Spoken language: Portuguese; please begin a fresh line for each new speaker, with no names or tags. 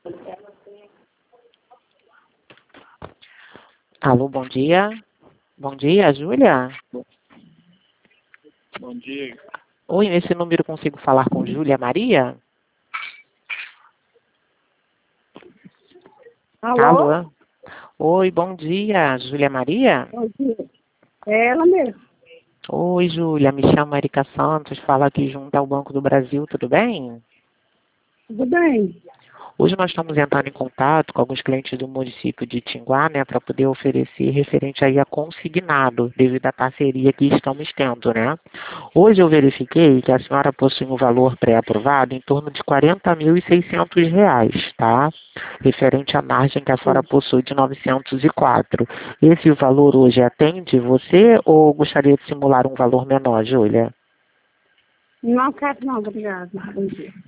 Alô, bom dia. Bom dia, Júlia.
Bom dia.
Oi, nesse número consigo falar com Júlia Maria?
Alô?
Alô? Oi, bom dia, Júlia Maria?
Bom dia. É ela mesmo.
Oi, Júlia, me chamo Erika Santos, falo aqui junto ao Banco do Brasil, tudo bem?
Tudo bem?
Hoje nós estamos entrando em contato com alguns clientes do município de Tinguá, né, para poder oferecer referente aí a consignado, devido à parceria que estamos tendo, né? Hoje eu verifiquei que a senhora possui um valor pré-aprovado em torno de R$ 40.600, tá? Referente à margem que a senhora possui de 904. Esse valor hoje atende você ou gostaria de simular um valor menor, Júlia?
Não quero não, obrigada. Bom dia.